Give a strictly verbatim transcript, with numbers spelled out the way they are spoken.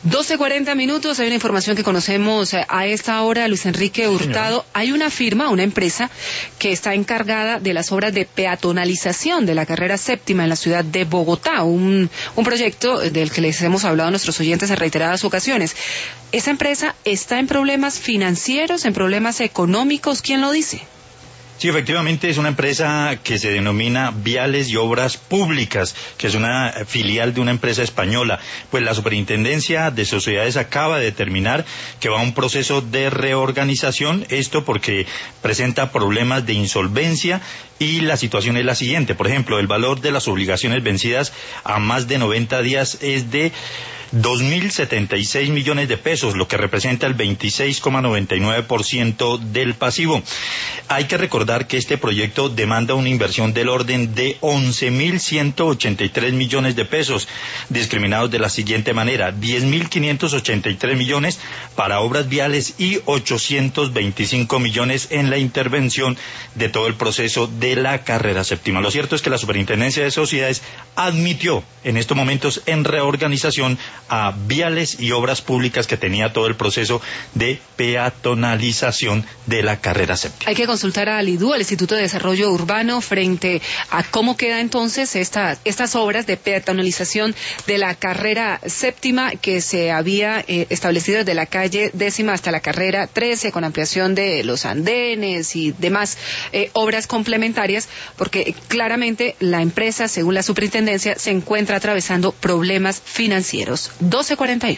doce cuarenta minutos, hay una información que conocemos a esta hora, Luis Enrique Hurtado. Señora. Hay una firma, una empresa que está encargada de las obras de peatonalización de la carrera séptima en la ciudad de Bogotá, un, un proyecto del que les hemos hablado a nuestros oyentes en reiteradas ocasiones. ¿Esa empresa está en problemas financieros, en problemas económicos? ¿Quién lo dice? Sí, efectivamente es una empresa que se denomina Viales y Obras Públicas, que es una filial de una empresa española. Pues la Superintendencia de Sociedades acaba de determinar que va a un proceso de reorganización, esto porque presenta problemas de insolvencia y la situación es la siguiente. Por ejemplo, el valor de las obligaciones vencidas a más de noventa días es de dos mil setenta y seis millones de pesos, lo que representa el veintiséis coma noventa y nueve por ciento del pasivo. Hay que recordar que este proyecto demanda una inversión del orden de once mil ciento ochenta y tres millones de pesos, discriminados de la siguiente manera: diez mil quinientos ochenta y tres millones para obras viales y ochocientos veinticinco millones en la intervención de todo el proceso de la carrera séptima. Lo cierto es que la Superintendencia de Sociedades admitió en estos momentos en reorganización a Viales y Obras Públicas, que tenía todo el proceso de peatonalización de la carrera séptima. Hay que consultar al I D U, al Instituto de Desarrollo Urbano, frente a cómo queda entonces esta, estas obras de peatonalización de la carrera séptima que se había eh, establecido desde la calle décima hasta la carrera trece, con ampliación de los andenes y demás eh, obras complementarias, porque claramente la empresa, según la superintendencia, se encuentra atravesando problemas financieros. doce cuarenta y uno.